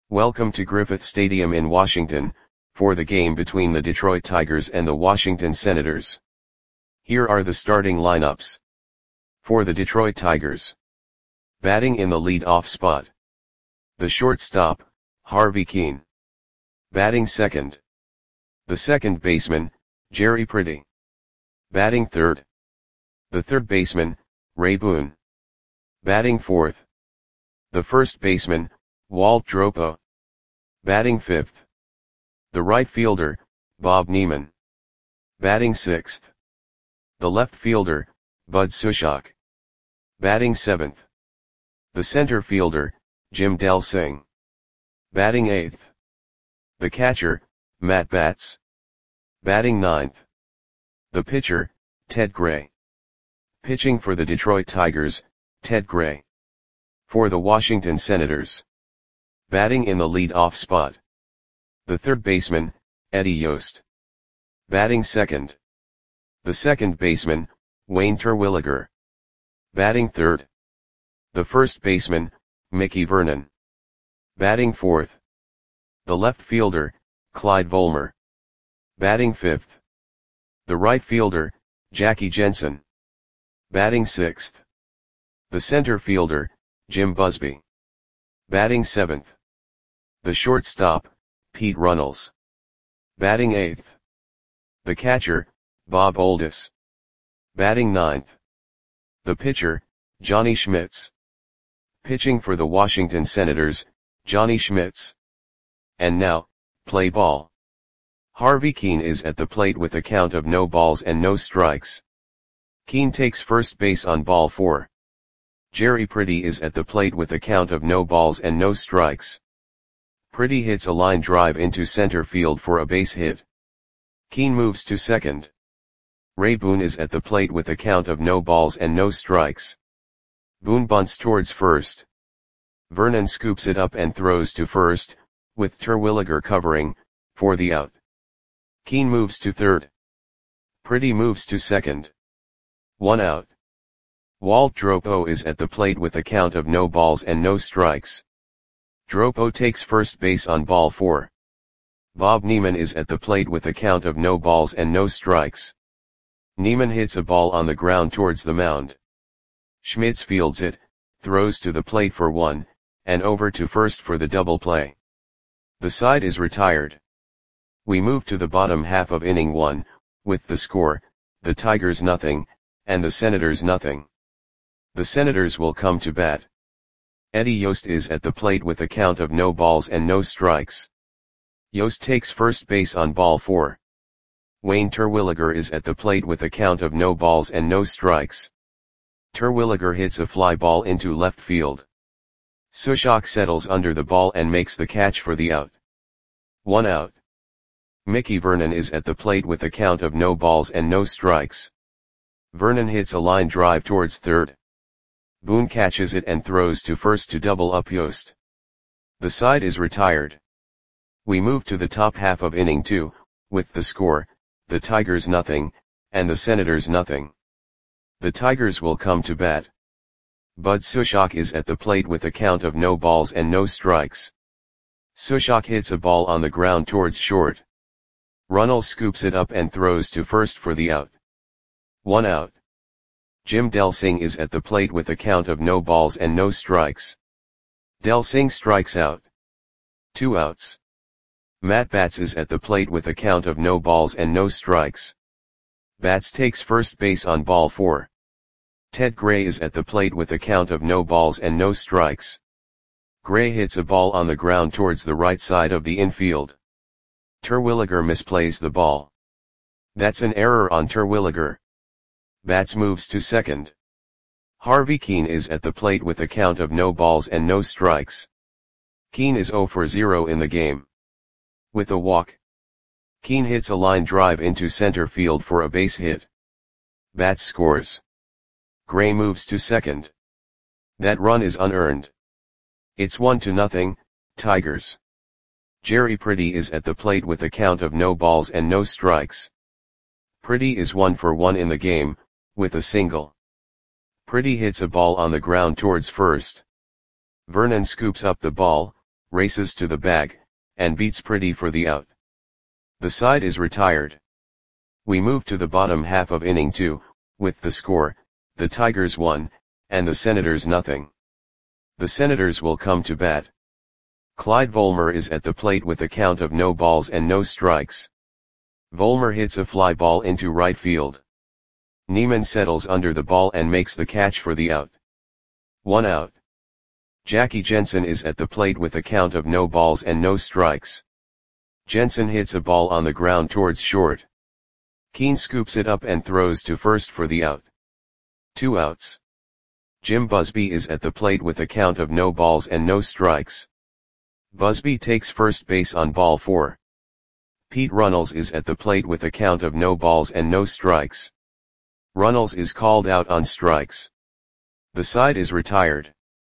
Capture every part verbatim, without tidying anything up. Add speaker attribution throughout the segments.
Speaker 1: Welcome to Griffith Stadium in Washington, for the game between the Detroit Tigers and the Washington Senators. Here are the starting lineups. For the Detroit Tigers. Batting in the lead-off spot. The shortstop, Harvey Kuenn. Batting second. The second baseman, Jerry Priddy. Batting third. The third baseman, Ray Boone. Batting fourth. The first baseman, Walt Dropo. Batting fifth. The right fielder, Bob Niemann. Batting sixth. The left fielder, Bud Sushok. Batting seventh. The center fielder, Jim Delsing. Batting eighth. The catcher, Matt Batts. Batting ninth. The pitcher, Ted Gray. Pitching for the Detroit Tigers, Ted Gray. For the Washington Senators. Batting in the lead-off spot. The third baseman, Eddie Yost. Batting second. The second baseman, Wayne Terwilliger. Batting third. The first baseman, Mickey Vernon. Batting fourth. The left fielder, Clyde Volmer. Batting fifth. The right fielder, Jackie Jensen. Batting sixth. The center fielder, Jim Busby. Batting seventh. The shortstop, Pete Runnels. Batting eighth. The catcher, Bob Oldis. Batting ninth. The pitcher, Johnny Schmitz. Pitching for the Washington Senators, Johnny Schmitz. And now, play ball. Harvey Kuenn is at the plate with a count of no balls and no strikes. Kuenn takes first base on ball four. Jerry Priddy is at the plate with a count of no balls and no strikes. Priddy hits a line drive into center field for a base hit. Kuenn moves to second. Ray Boone is at the plate with a count of no balls and no strikes. Boone bunts towards first. Vernon scoops it up and throws to first, with Terwilliger covering, for the out. Kuenn moves to third. Priddy moves to second. One out. Walt Dropo is at the plate with a count of no balls and no strikes. Dropo takes first base on ball four. Bob Niemann is at the plate with a count of no balls and no strikes. Niemann hits a ball on the ground towards the mound. Schmitz fields it, throws to the plate for one, and over to first for the double play. The side is retired. We move to the bottom half of inning one, with the score, the Tigers nothing, and the Senators nothing. The Senators will come to bat. Eddie Yost is at the plate with a count of no balls and no strikes. Yost takes first base on ball four. Wayne Terwilliger is at the plate with a count of no balls and no strikes. Terwilliger hits a fly ball into left field. Sushok settles under the ball and makes the catch for the out. One out. Mickey Vernon is at the plate with a count of no balls and no strikes. Vernon hits a line drive towards third. Boone catches it and throws to first to double up Yost. The side is retired. We move to the top half of inning two, with the score, the Tigers nothing, and the Senators nothing. The Tigers will come to bat. Bud Sushok is at the plate with a count of no balls and no strikes. Sushok hits a ball on the ground towards short. Runnels scoops it up and throws to first for the out. One out. Jim Delsing is at the plate with a count of no balls and no strikes. Delsing strikes out. Two outs. Matt Batts is at the plate with a count of no balls and no strikes. Batts takes first base on ball four. Ted Gray is at the plate with a count of no balls and no strikes. Gray hits a ball on the ground towards the right side of the infield. Terwilliger misplays the ball. That's an error on Terwilliger. Batts moves to second. Harvey Kuenn is at the plate with a count of no balls and no strikes. Kuenn is zero for zero in the game. With a walk. Kuenn hits a line drive into center field for a base hit. Batts scores. Gray moves to second. That run is unearned. It's one to nothing, Tigers. Jerry Priddy is at the plate with a count of no balls and no strikes. Priddy is one for one in the game, with a single. Priddy hits a ball on the ground towards first. Vernon scoops up the ball, races to the bag, and beats Pretty for the out. The side is retired. We move to the bottom half of inning two, with the score, the Tigers one, and the Senators nothing. The Senators will come to bat. Clyde Volmer is at the plate with a count of no balls and no strikes. Volmer hits a fly ball into right field. Neiman settles under the ball and makes the catch for the out. One out. Jackie Jensen is at the plate with a count of no balls and no strikes. Jensen hits a ball on the ground towards short. Keane scoops it up and throws to first for the out. Two outs. Jim Busby is at the plate with a count of no balls and no strikes. Busby takes first base on ball four. Pete Runnels is at the plate with a count of no balls and no strikes. Runnels is called out on strikes. The side is retired.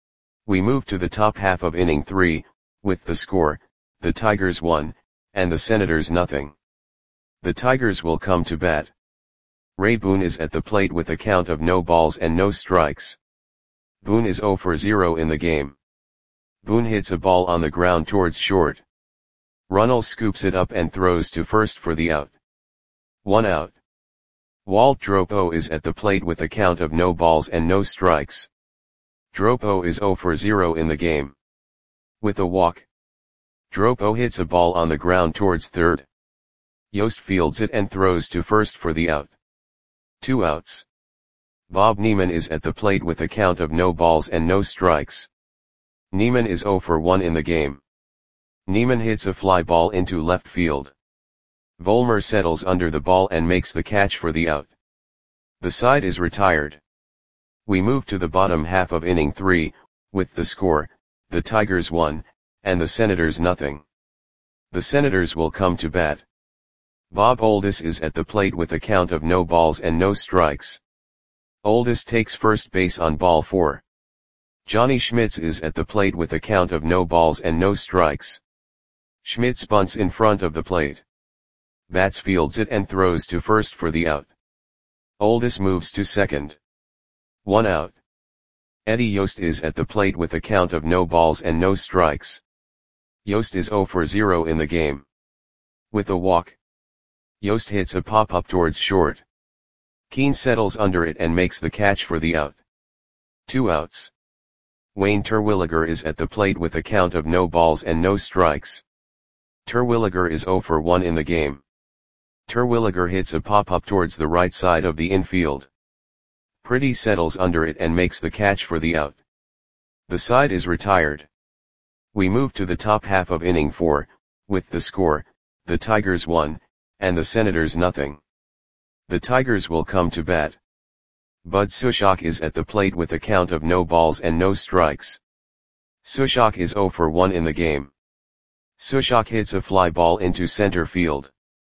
Speaker 1: We move to the top half of inning three, with the score, the Tigers one, and the Senators nothing. The Tigers will come to bat. Ray Boone is at the plate with a count of no balls and no strikes. Boone is zero for zero in the game. Boone hits a ball on the ground towards short. Runnels scoops it up and throws to first for the out. One out. Walt Dropo is at the plate with a count of no balls and no strikes. Dropo is zero for zero in the game. With a walk. Dropo hits a ball on the ground towards third. Yost fields it and throws to first for the out. Two outs. Bob Neiman is at the plate with a count of no balls and no strikes. Neiman is zero for one in the game. Neiman hits a fly ball into left field. Volmer settles under the ball and makes the catch for the out. The side is retired. We move to the bottom half of inning three, with the score, the Tigers one, and the Senators nothing. The Senators will come to bat. Bob Oldis is at the plate with a count of no balls and no strikes. Oldis takes first base on ball four. Johnny Schmitz is at the plate with a count of no balls and no strikes. Schmitz bunts in front of the plate. Bats fields it and throws to first for the out. Oldis moves to second. One out. Eddie Yost is at the plate with a count of no balls and no strikes. Yost is zero for zero in the game. With a walk. Yost hits a pop-up towards short. Keane settles under it and makes the catch for the out. Two outs. Wayne Terwilliger is at the plate with a count of no balls and no strikes. Terwilliger is zero for one in the game. Terwilliger hits a pop-up towards the right side of the infield. Pretty settles under it and makes the catch for the out. The side is retired. We move to the top half of inning four, with the score, the Tigers one, and the Senators nothing. The Tigers will come to bat. Bud Sushok is at the plate with a count of no balls and no strikes. Sushok is zero for one in the game. Sushok hits a fly ball into center field.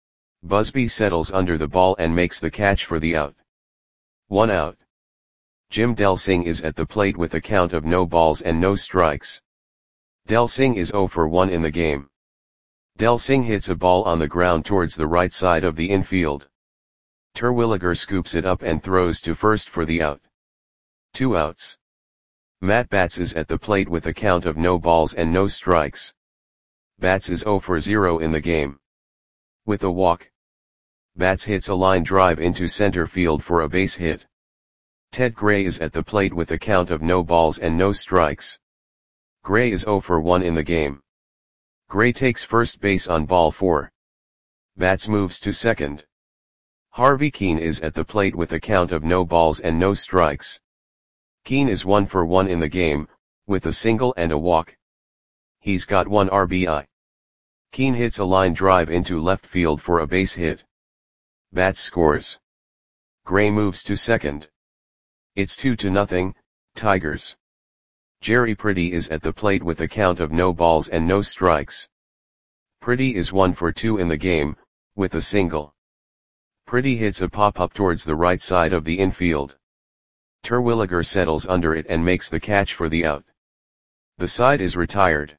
Speaker 1: Busby settles under the ball and makes the catch for the out. One out. Jim Delsing is at the plate with a count of no balls and no strikes. Delsing is zero for one in the game. Delsing hits a ball on the ground towards the right side of the infield. Terwilliger scoops it up and throws to first for the out. Two outs. Matt Batts is at the plate with a count of no balls and no strikes. Batts is zero for zero in the game. With a walk. Batts hits a line drive into center field for a base hit. Ted Gray is at the plate with a count of no balls and no strikes. Gray is zero for one in the game. Gray takes first base on ball four. Batts moves to second. Harvey Keane is at the plate with a count of no balls and no strikes. Keane is one for one in the game, with a single and a walk. He's got one R B I. Keane hits a line drive into left field for a base hit. Batts scores. Gray moves to second. It's two to nothing, Tigers. Jerry Pretty is at the plate with a count of no balls and no strikes. Pretty is one for two in the game, with a single. Pretty hits a pop-up towards the right side of the infield. Terwilliger settles under it and makes the catch for the out. The side is retired.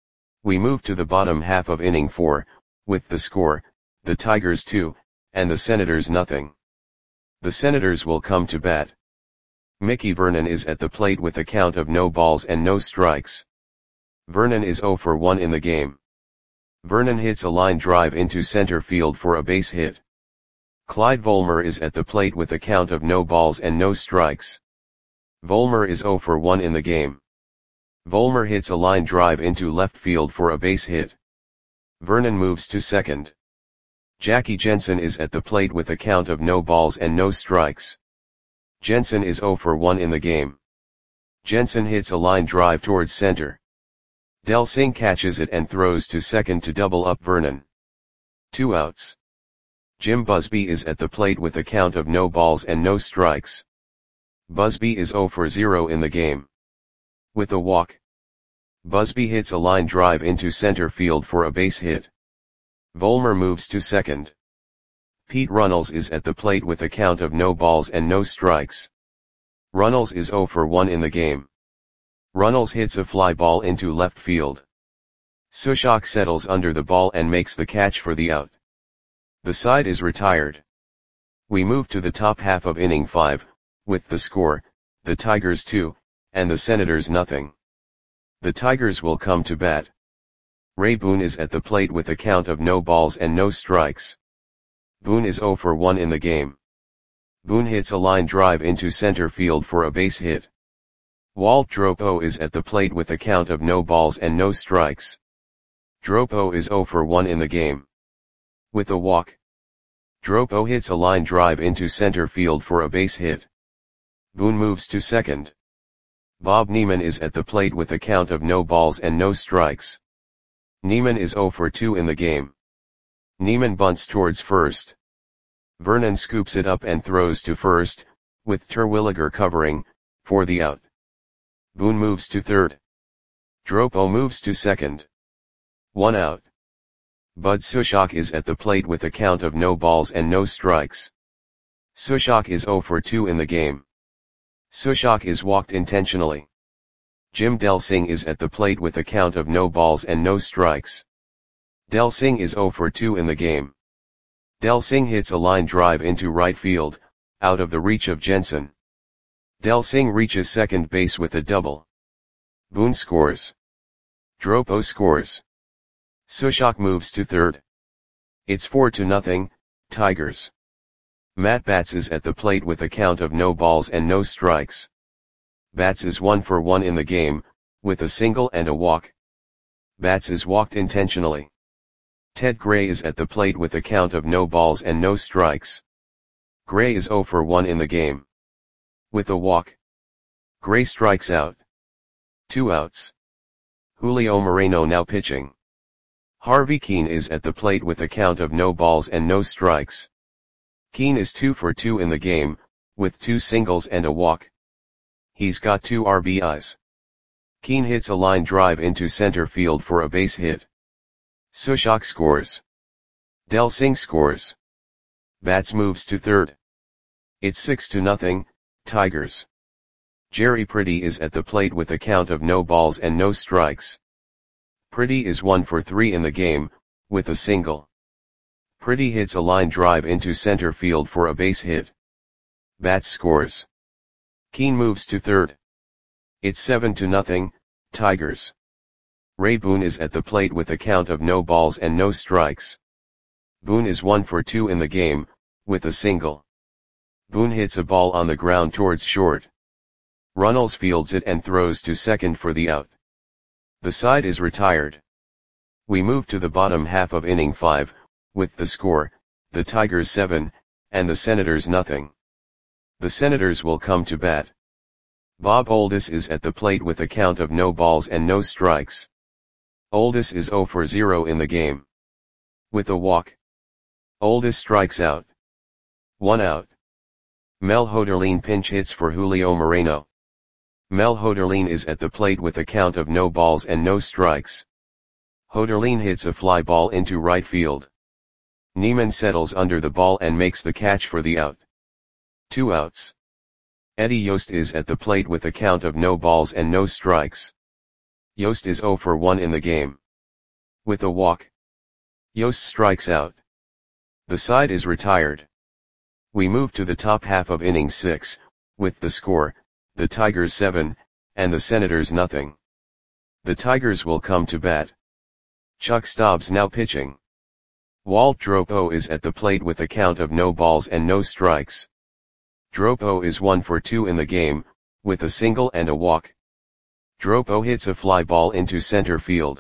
Speaker 1: We move to the bottom half of inning four, with the score, the Tigers two, and the Senators nothing. The Senators will come to bat. Mickey Vernon is at the plate with a count of no balls and no strikes. Vernon is zero for one in the game. Vernon hits a line drive into center field for a base hit. Clyde Volmer is at the plate with a count of no balls and no strikes. Volmer is zero for one in the game. Volmer hits a line drive into left field for a base hit. Vernon moves to second. Jackie Jensen is at the plate with a count of no balls and no strikes. Jensen is zero for one in the game. Jensen hits a line drive towards center. Del Singh catches it and throws to second to double up Vernon. Two outs. Jim Busby is at the plate with a count of no balls and no strikes. Busby is zero for zero in the game. With a walk, Busby hits a line drive into center field for a base hit. Volmer moves to second. Pete Runnels is at the plate with a count of no balls and no strikes. Runnels is zero for one in the game. Runnels hits a fly ball into left field. Sushok settles under the ball and makes the catch for the out. The side is retired. We move to the top half of inning five, with the score, the Tigers two, and the Senators nothing. The Tigers will come to bat. Ray Boone is at the plate with a count of no balls and no strikes. Boone is zero for one in the game. Boone hits a line drive into center field for a base hit. Walt Dropo is at the plate with a count of no balls and no strikes. Dropo is zero for one in the game. With a walk, Dropo hits a line drive into center field for a base hit. Boone moves to second. Bob Neiman is at the plate with a count of no balls and no strikes. Neiman is zero for two in the game. Neiman bunts towards first. Vernon scoops it up and throws to first, with Terwilliger covering, for the out. Boone moves to third. Dropo moves to second. One out. Bud Sushok is at the plate with a count of no balls and no strikes. Sushok is zero for two in the game. Sushok is walked intentionally. Jim Del Singh is at the plate with a count of no balls and no strikes. Del Singh is zero for two in the game. Del Singh hits a line drive into right field, out of the reach of Jensen. Del Singh reaches second base with a double. Boone scores. Dropo scores. Sushok moves to third. It's four to nothing, Tigers. Matt Batts is at the plate with a count of no balls and no strikes. Batts is one for one in the game, with a single and a walk. Batts is walked intentionally. Ted Gray is at the plate with a count of no balls and no strikes. Gray is zero for one in the game. With a walk, Gray strikes out. Two outs. Julio Moreno now pitching. Harvey Keene is at the plate with a count of no balls and no strikes. Keene is two for two in the game, with two singles and a walk. He's got two R B Is. Keene hits a line drive into center field for a base hit. Sushok scores. Del Singh scores. Batts moves to third. It's six to nothing, Tigers. Jerry Pretty is at the plate with a count of no balls and no strikes. Pretty is one for three in the game, with a single. Pretty hits a line drive into center field for a base hit. Batts scores. Keene moves to third. It's seven to nothing, Tigers. Ray Boone is at the plate with a count of no balls and no strikes. Boone is one for two in the game, with a single. Boone hits a ball on the ground towards short. Runnels fields it and throws to second for the out. The side is retired. We move to the bottom half of inning five, with the score, the Tigers seven, and the Senators nothing. The Senators will come to bat. Bob Oldis is at the plate with a count of no balls and no strikes. Oldis is zero for zero in the game. With a walk, Oldis strikes out. One out. Mel Hoderlin pinch hits for Julio Moreno. Mel Hoderlin is at the plate with a count of no balls and no strikes. Hoderlin hits a fly ball into right field. Neiman settles under the ball and makes the catch for the out. Two outs. Eddie Yost is at the plate with a count of no balls and no strikes. Yost is zero for one in the game. With a walk, Yost strikes out. The side is retired. We move to the top half of inning six, with the score, the Tigers seven, and the Senators nothing. The Tigers will come to bat. Chuck Stobbs now pitching. Walt Dropo is at the plate with a count of no balls and no strikes. Dropo is one for two in the game, with a single and a walk. Dropo hits a fly ball into center field.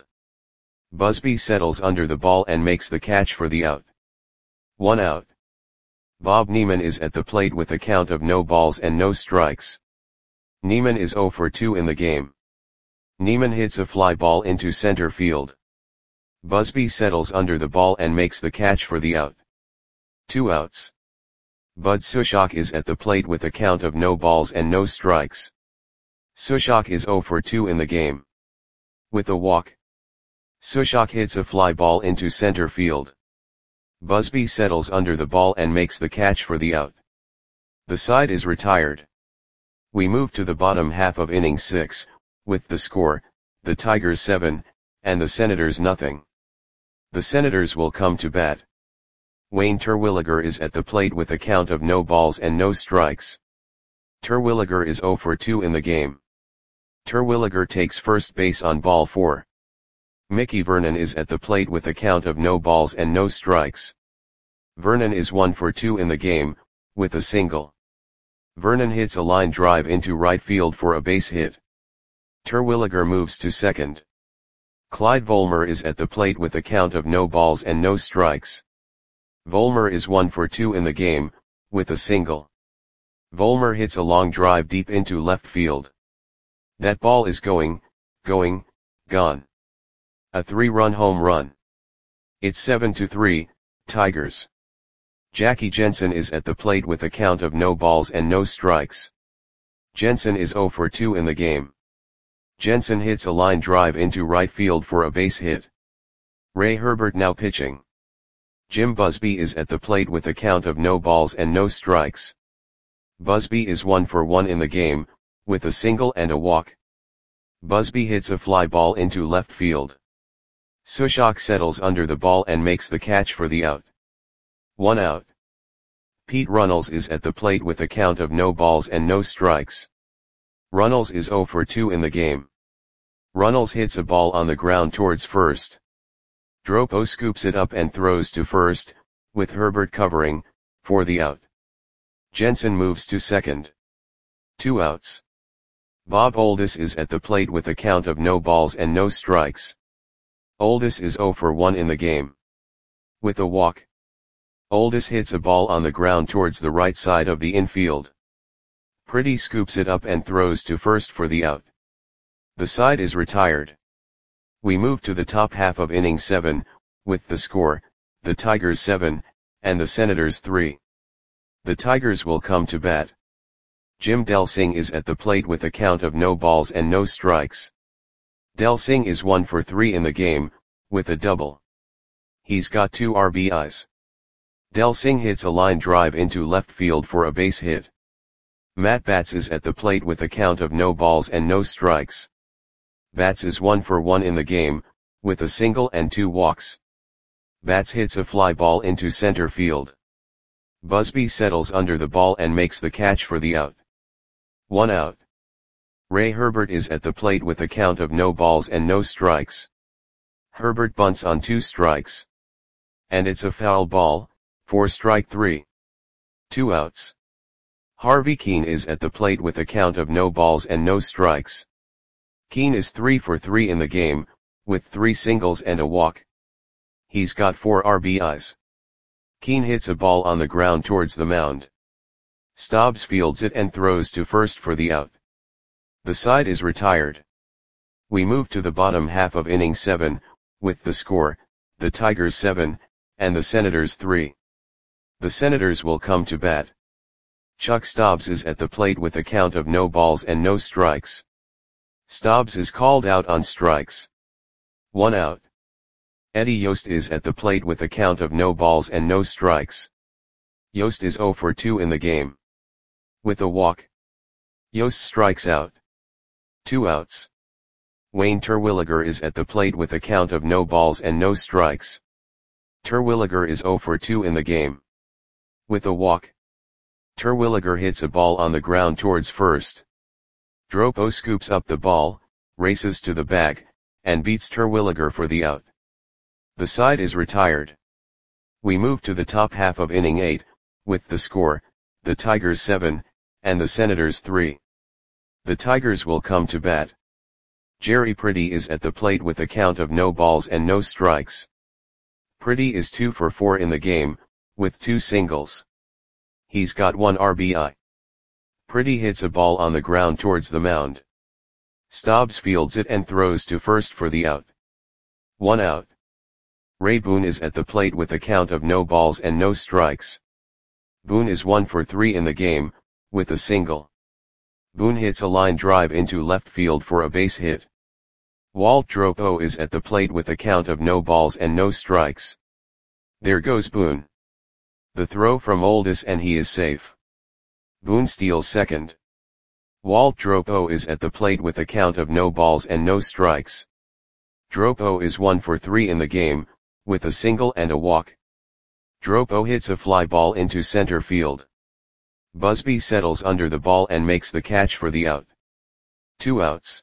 Speaker 1: Busby settles under the ball and makes the catch for the out. One out. Bob Neiman is at the plate with a count of no balls and no strikes. Neiman is zero for two in the game. Neiman hits a fly ball into center field. Busby settles under the ball and makes the catch for the out. Two outs. Bud Sushok is at the plate with a count of no balls and no strikes. Sushok is zero for two in the game. With a walk. Sushok hits a fly ball into center field. Busby settles under the ball and makes the catch for the out. The side is retired. We move to the bottom half of inning six, with the score, the Tigers seven, and the Senators nothing. The Senators will come to bat. Wayne Terwilliger is at the plate with a count of no balls and no strikes. Terwilliger is zero for two in the game. Terwilliger takes first base on ball four. Mickey Vernon is at the plate with a count of no balls and no strikes. Vernon is one for two in the game, with a single. Vernon hits a line drive into right field for a base hit. Terwilliger moves to second. Clyde Volmer is at the plate with a count of no balls and no strikes. Volmer is one for two in the game, with a single. Volmer hits a long drive deep into left field. That ball is going, going, gone. A three-run home run. It's seven to three, Tigers. Jackie Jensen is at the plate with a count of no balls and no strikes. Jensen is zero for two in the game. Jensen hits a line drive into right field for a base hit. Ray Herbert now pitching. Jim Busby is at the plate with a count of no balls and no strikes. Busby is one for one in the game, with a single and a walk. Busby hits a fly ball into left field. Sushok settles under the ball and makes the catch for the out. One out. Pete Runnels is at the plate with a count of no balls and no strikes. Runnels is zero for two in the game. Runnels hits a ball on the ground towards first. Dropo scoops it up and throws to first, with Herbert covering, for the out. Jensen moves to second. Two outs. Bob Oldis is at the plate with a count of no balls and no strikes. Oldis is zero for one in the game. With a walk. Oldis hits a ball on the ground towards the right side of the infield. Pretty scoops it up and throws to first for the out. The side is retired. We move to the top half of inning seven, with the score, the Tigers seven, and the Senators three. The Tigers will come to bat. Jim Delsing is at the plate with a count of no balls and no strikes. Delsing is one for three in the game, with a double. He's got two R B Is. Delsing hits a line drive into left field for a base hit. Matt Batts is at the plate with a count of no balls and no strikes. Batts is one for one in the game, with a single and two walks. Batts hits a fly ball into center field. Busby settles under the ball and makes the catch for the out. One out. Ray Herbert is at the plate with a count of no balls and no strikes. Herbert bunts on two strikes. And it's a foul ball, for strike three. Two outs. Harvey Keene is at the plate with a count of no balls and no strikes. Keene is three for three in the game, with three singles and a walk. He's got four R B Is. Keene hits a ball on the ground towards the mound. Stobbs fields it and throws to first for the out. The side is retired. We move to the bottom half of inning seven, with the score, the Tigers seven, and the Senators three. The Senators will come to bat. Chuck Stobbs is at the plate with a count of no balls and no strikes. Stobbs is called out on strikes. One out. Eddie Yost is at the plate with a count of no balls and no strikes. Yost is zero for two in the game. With a walk. Yost strikes out. Two outs. Wayne Terwilliger is at the plate with a count of no balls and no strikes. Terwilliger is zero for two in the game. With a walk. Terwilliger hits a ball on the ground towards first. Dropo scoops up the ball, races to the bag, and beats Terwilliger for the out. The side is retired. We move to the top half of inning eight, with the score, the Tigers seven, and the Senators three. The Tigers will come to bat. Jerry Pretty is at the plate with a count of no balls and no strikes. Pretty is two for four in the game, with two singles. He's got one R B I. Pretty hits a ball on the ground towards the mound. Stobbs fields it and throws to first for the out. One out. Ray Boone is at the plate with a count of no balls and no strikes. Boone is one for three in the game, with a single. Boone hits a line drive into left field for a base hit. Walt Dropo is at the plate with a count of no balls and no strikes. There goes Boone. The throw from Oldis and he is safe. Boone steals second. Walt Dropo is at the plate with a count of no balls and no strikes. Dropo is one for three in the game, with a single and a walk. Dropo hits a fly ball into center field. Busby settles under the ball and makes the catch for the out. Two outs.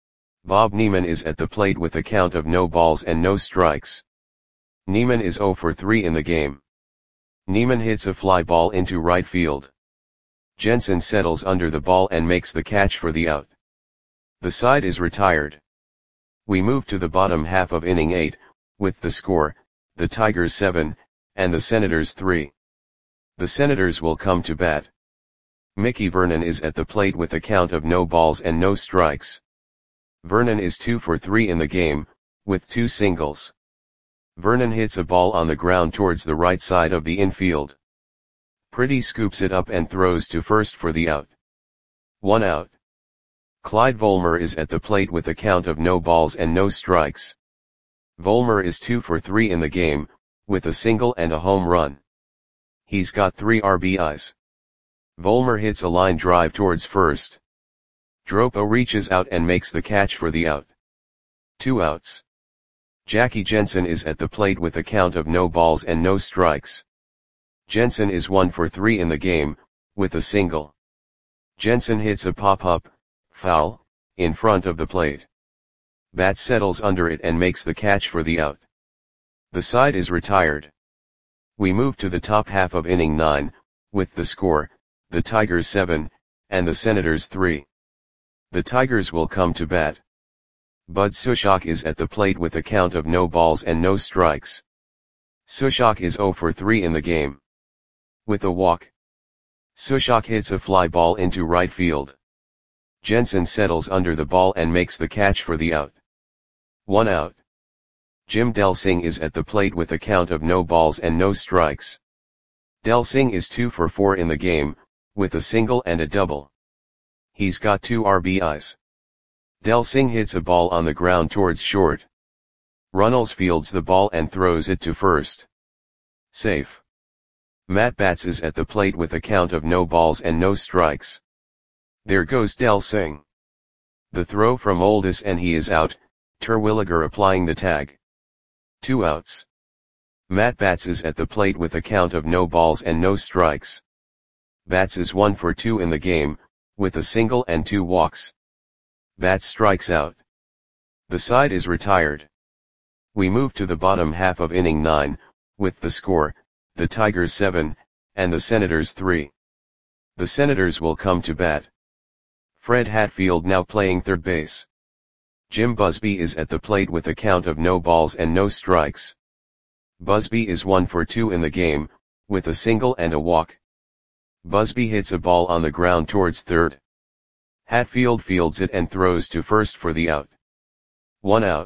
Speaker 1: Bob Neiman is at the plate with a count of no balls and no strikes. Neiman is zero for three in the game. Neiman hits a fly ball into right field. Jensen settles under the ball and makes the catch for the out. The side is retired. We move to the bottom half of inning eight, with the score, the Tigers seven, and the Senators three. The Senators will come to bat. Mickey Vernon is at the plate with a count of no balls and no strikes. Vernon is two for three in the game, with two singles. Vernon hits a ball on the ground towards the right side of the infield. Pretty scoops it up and throws to first for the out. One out. Clyde Volmer is at the plate with a count of no balls and no strikes. Volmer is two for three in the game, with a single and a home run. He's got three R B Is. Volmer hits a line drive towards first. Dropo reaches out and makes the catch for the out. Two outs. Jackie Jensen is at the plate with a count of no balls and no strikes. Jensen is one for three in the game, with a single. Jensen hits a pop-up, foul, in front of the plate. Bat settles under it and makes the catch for the out. The side is retired. We move to the top half of inning nine, with the score, the Tigers seven, and the Senators three. The Tigers will come to bat. Bud Sushok is at the plate with a count of no balls and no strikes. Sushok is zero for three in the game. With a walk. Sushok hits a fly ball into right field. Jensen settles under the ball and makes the catch for the out. One out. Jim Delsing is at the plate with a count of no balls and no strikes. Delsing is two for four in the game, with a single and a double. He's got two R B Is. Delsing hits a ball on the ground towards short. Runnels fields the ball and throws it to first. Safe. Matt Batts is at the plate with a count of no balls and no strikes. There goes Delsing. The throw from Oldis and he is out, Terwilliger applying the tag. Two outs. Matt Batts is at the plate with a count of no balls and no strikes. Batts is one for two in the game, with a single and two walks. Batts strikes out. The side is retired. We move to the bottom half of inning nine, with the score, the Tigers seven, and the Senators three. The Senators will come to bat. Fred Hatfield now playing third base. Jim Busby is at the plate with a count of no balls and no strikes. Busby is one for two in the game, with a single and a walk. Busby hits a ball on the ground towards third. Hatfield fields it and throws to first for the out. One out.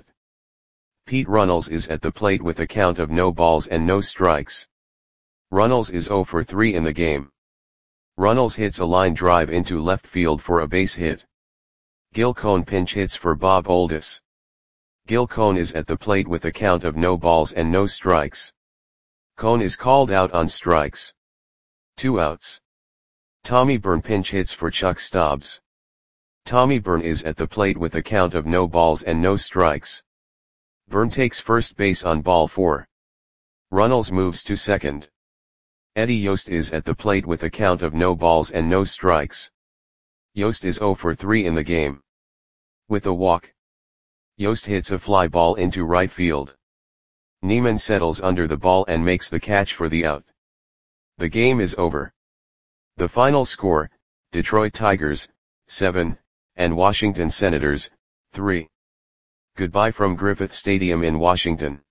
Speaker 1: Pete Runnels is at the plate with a count of no balls and no strikes. Runnels is zero for three in the game. Runnels hits a line drive into left field for a base hit. Gil Cone pinch hits for Bob Oldis. Gil Cone is at the plate with a count of no balls and no strikes. Cone is called out on strikes. Two outs. Tommy Byrne pinch hits for Chuck Stobbs. Tommy Byrne is at the plate with a count of no balls and no strikes. Byrne takes first base on ball four. Runnels moves to second. Eddie Yost is at the plate with a count of no balls and no strikes. Yost is zero for three in the game. With a walk. Yost hits a fly ball into right field. Neiman settles under the ball and makes the catch for the out. The game is over. The final score, Detroit Tigers, seven, and Washington Senators, three. Goodbye from Griffith Stadium in Washington.